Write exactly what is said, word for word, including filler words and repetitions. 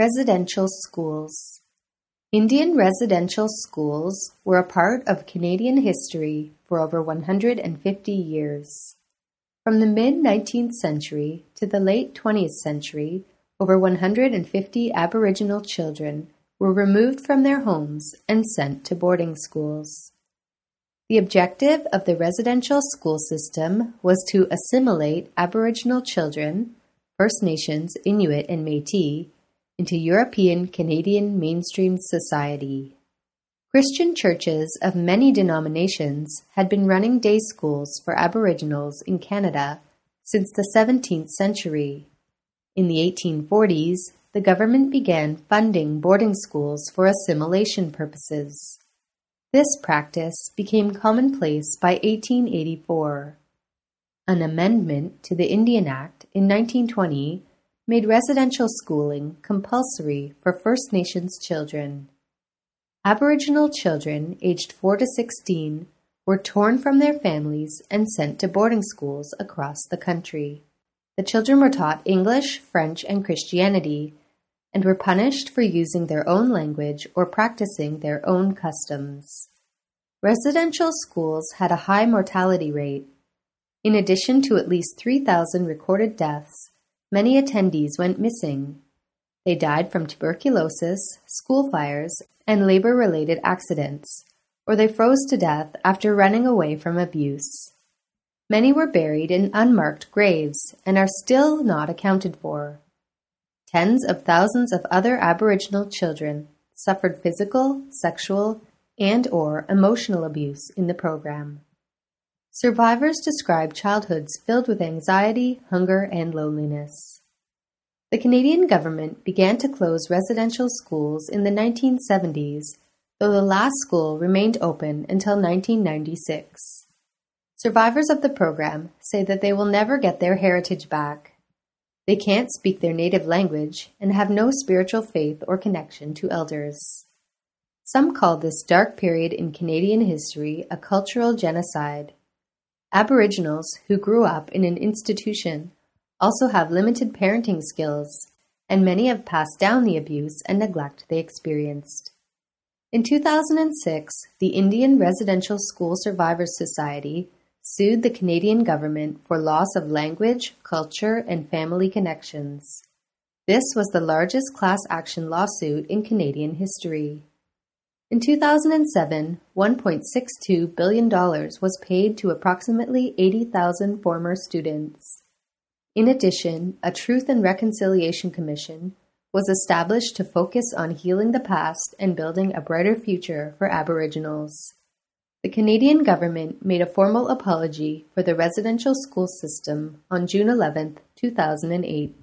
Residential schools. Indian residential schools were a part of Canadian history for over one hundred fifty years. From the mid-nineteenth century to the late twentieth century, over one hundred fifty Aboriginal children were removed from their homes and sent to boarding schools. The objective of the residential school system was to assimilate Aboriginal children, First Nations, Inuit, and Métis, into European Canadian mainstream society. Christian churches of many denominations had been running day schools for Aboriginals in Canada since the seventeenth century. In the eighteen forties, the government began funding boarding schools for assimilation purposes. This practice became commonplace by eighteen eighty-four. An amendment to the Indian Act in nineteen twenty made residential schooling compulsory for First Nations children. Aboriginal children aged four to sixteen were torn from their families and sent to boarding schools across the country. The children were taught English, French, and Christianity, and were punished for using their own language or practicing their own customs. Residential schools had a high mortality rate. In addition to at least three thousand recorded deaths, many attendees went missing. They died from tuberculosis, school fires, and labor-related accidents, or they froze to death after running away from abuse. Many were buried in unmarked graves and are still not accounted for. Tens of thousands of other Aboriginal children suffered physical, sexual, and or emotional abuse in the program. Survivors describe childhoods filled with anxiety, hunger, and loneliness. The Canadian government began to close residential schools in the nineteen seventies, though the last school remained open until nineteen ninety-six. Survivors of the program say that they will never get their heritage back. They can't speak their native language and have no spiritual faith or connection to elders. Some call this dark period in Canadian history a cultural genocide. Aboriginals who grew up in an institution also have limited parenting skills, and many have passed down the abuse and neglect they experienced. In two thousand six, the Indian Residential School Survivors Society sued the Canadian government for loss of language, culture, and family connections. This was the largest class action lawsuit in Canadian history. In two thousand seven, one point six two billion dollars was paid to approximately eighty thousand former students. In addition, a Truth and Reconciliation Commission was established to focus on healing the past and building a brighter future for Aboriginals. The Canadian government made a formal apology for the residential school system on June eleventh, two thousand eight.